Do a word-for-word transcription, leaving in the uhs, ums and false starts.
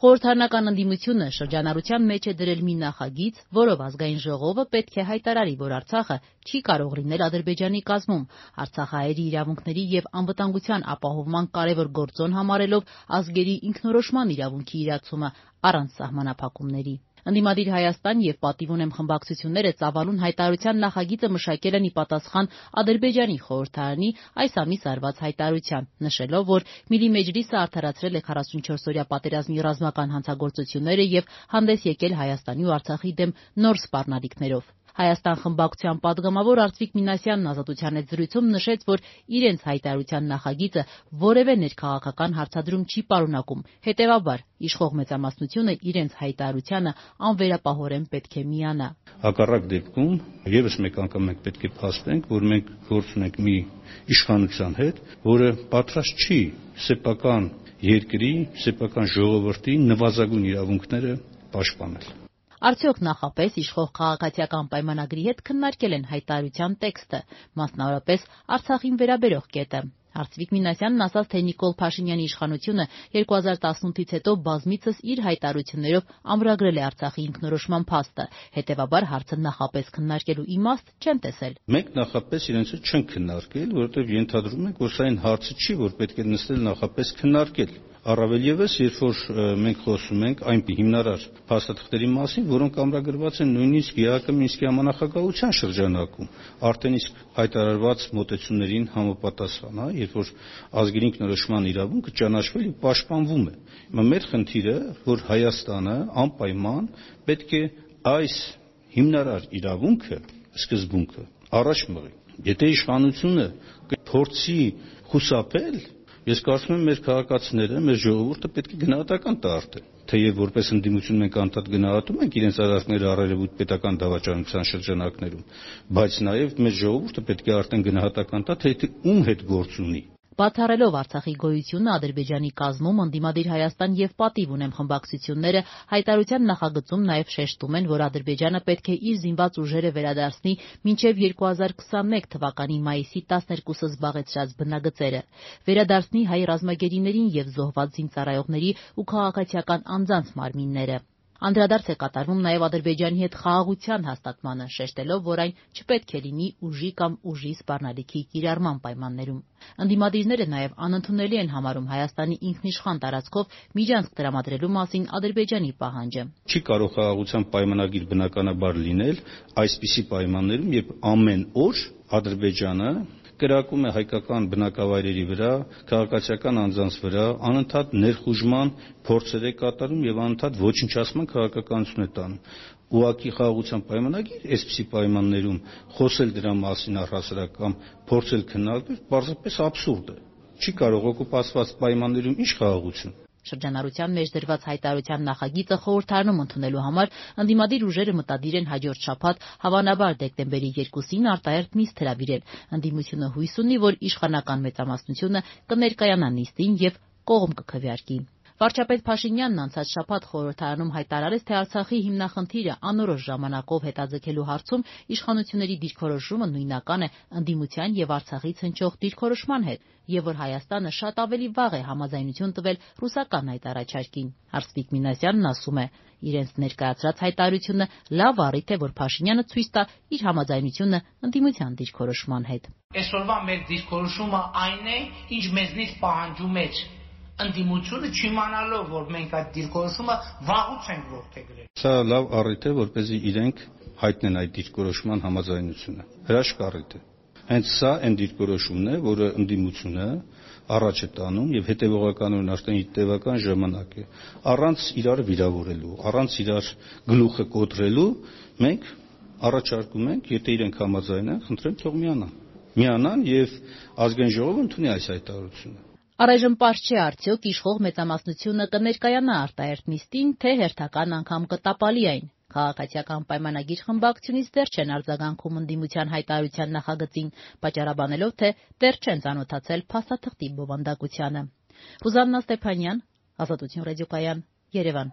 Խորհրդարանական ընդդիմությունը շրջանառության մեջ է դրել մի նախագիծ, որով ազգային ժողովը պետք է հայտարարի, որ Արցախը չի կարող լինել Ադրբեջանի կազմում, արցախահայերի իրավունքների և անվտանգության ապահովման կարևոր գործոն համարելով ազգերի ինքնորոշման իրավունքի իրացումը առանց սահմանափակումների։ Ընդդիմադիր Հայաստան և Պատիվ ունեմ խմբակցությունները ծավալուն հայտարարության նախագիծը մշակել են ի պատասխան Ադրբեջանի խորհրդարանի այս ամիս արված հայտարարության, նշելով, որ Միլի Մեջլիսը արդարացրել է քառասունչորսօրյա պատերազմի ռազմական հանցագործությունները և հանդես եկել Հայաստանի ու Արցախի դեմ նոր սպառնալիքներով։ Հայաստան խմբակցության պատգամավոր Արծվիկ Մինասյանն Ազատության հետ զրույցում նշեց, որ իրենց հայտարարության նախագիծը որևէ ներքաղաքական հարցադրում չի պարունակում, հետևաբար իշխող մեծամասնությունը իրենց հայտարարությանը անվերապահորեն պետք է միանա։ Հակառակ դեպքում ևս մեկ անգամ մենք պետք է փաստենք, որ մենք գործ ունենք մի իշխանության հետ, որը պատրաստ չի սեփական երկրի, սեփական ժողովրդի նվազագույն իրավունքները պաշտպանել։ Արդյոք նախապես իշխող քաղաքացիական պայմանագրի հետ քննարկել են հայտարարության տեքստը, մասնավորապես Արցախին վերաբերող կետը։ Արծվիկ Մինասյանն ասաց, թե Նիկոլ Փաշինյանի իշխանությունը երկու հազար տասնութից հետո բազմիցս իր հայտարարություններով ամրագրել է Արցախի ինքնորոշման փաստը, հետևաբար հարցը նախապես քննարկելու իմաստ չեն տեսել։ Մենք նախապես իրենց հետ չենք քննարկել, որովհետև ենթադրում ենք, որ սա այն հարցը չի, որ պետք է նստել նախապես քննարկել։ Առավել ևս, երբ որ մենք խոսում ենք այն հիմնարար փաստաթղթերի մասին, որոնք ամրագրված են նույնիսկ ԵԱՀԿ Մինսկի համանախագահության շրջանակում, արդեն իսկ հայտարարված մոտեցումներին համապատասխան, հա, երբ որ ազգերի ինքնորոշման իրավունքը ճանաչվել ու պաշտպանվում է։ Հիմա մեր խնդիրը, որ Հայաստանը անպայման պետք է այս հիմնարար իրավունքը, սկզբունքը առաջ մղի։ Եթե իշխանությունը կփորձի խուսափել, ես կարծում եմ մեր քաղաքացիները, մեր ժողովուրդը պետք է գնահատական տա արդեն։ Թեև որպես ընդդիմություն մենք անդադ գնահատում ենք իրենց արարքները առերևույթ պետական դավաճանության շրջանակներում, բայց նաև մեր ժողովուրդը պետք է արդեն գնահատական տա, թե ում հետ գործ ունի։ Բացառելով Արցախի գոյությունը Ադրբեջանի կազմում, ընդդիմադիր Հայաստան և Պատիվ ունեմ խմբակցությունները հայտարարության նախագծում նաև շեշտում են, որ Ադրբեջանը պետք է իր զինված ուժերը վերադարձնի մինչև երկու հազար քսաներկու թվականի մայիսի տասներկուսը զբաղեցրած բնագծերը, վերադարձնի հայ ռազմագերիներին և զոհված զինծառայողների ու քաղաքացիական անձանց մարմինները։ Անդրադարձ է կատարվում նաև Ադրբեջանի հետ խաղաղության հաստատմանը, շեշտելով, որ այն չպետք է լինի ուժի կամ ուժի սպառնալիքի կիրառման պայմաններում։ Ընդդիմադիրները նաև անընդունելի են համարում Հայաստանի ինքնիշխան տարածքով միջանցք տրամադրելու մասին Ադրբեջանի պահանջը։ Չի կարող խաղաղության պայմանագիր բնականաբար լինել այսպիսի պայմաններում, երբ ամեն օր Ադրբեջանը կրակում է հայկական բնակավայրերի վրա, քաղաքացիական անձանց վրա, անընդհատ ներխուժման փորձեր է կատարում եւ անընդհատ ոչնչացման քաղաքականություն է տանում։ Ուղղակի խաղաղության պայմանագիր այսպիսի պայմաններում խոսել դրա մասին առհասարակ կամ փորձել քննարկել պարզապես աբսուրդ է։ Չի կարող օկուպացված պայմաններում ինչ խաղաղություն։ Շրջանառության մեջ դրված հայտարարության նախագիծը խորհրդարանում ընդունելու համար ընդդիմադիր ուժերը մտադիր են հաջորդ շաբաթ, հավանաբար դեկտեմբերի երկուսին արտահերթ նիստ հրավիրել։ Ընդդիմությունը հույս ունի, որ իշխանական մեծամասնությունը կներկայանա նիստին եւ կողմ կքվեարկի։ Վարչապետ Փաշինյանն անցած շաբաթ խորհրդարանում հայտարարեց, թե Արցախի հիմնախնդիրը անորոշ ժամանակով հետաձգելու հարցում իշխանությունների դիրքորոշումը նույնական է ընդդիմության եւ Արցախից հնչող դիրքորոշման հետ, եւ որ Հայաստանը շատ ավելի վաղ է համաձայնություն տվել ռուսական այդ առաջարկին։ Արծվիկ Մինասյանն ասում է, իրենց ներկայացրած հայտարարությունը լավ առիթ է, որ Փաշինյանը ցույց տա իր համաձայնությունը ընդդիմության դիրքորոշման հետ։ Այսօրվա մեր դիրքորոշումը այն է, ինչ մեզնից պահանջում է ընդդիմությունը, չիմանալով, որ մենք այդ դիրքորոշումը վաղուց ենք որդեգրել։ Սա լավ առիթ է, որպեսզի իրենք հայտնեն այդ դիրքորոշման համաձայնությունը։ Հրաշք առիթ է։ Հենց սա այն դիրքորոշումն է, որը ընդդիմությունը առաջ է տանում եւ հետեւողականորեն արդեն իր տևական ժամանակ է։ Առանց իրար վիրավորելու, առանց իրար գլուխը կոտրելու մենք առաջարկում ենք, եթե իրենք համաձայն են, խնդրեմ թող միանան։ Միանան եւ ազգային ժողովը ընդունի այս հայտարարությունը։ Առայժմ պարզ չէ արդյոք իշխող մեծամասնությունը կներկայանա արտահերթ նիստին, թե հերթական անգամ կտապալի այն։ Քաղաքացիական պայմանագիր խմբակցությունից դեռ չեն արձագանքում ընդդիմության հայտարարության նախագծին, պատճառաբանելով, թե դեռ չեն ծանոթացել փաստաթղթի բովանդակությանը։ Ռուզաննա Ստեփանյան, Ազատություն ռադիոկայան, Երևան։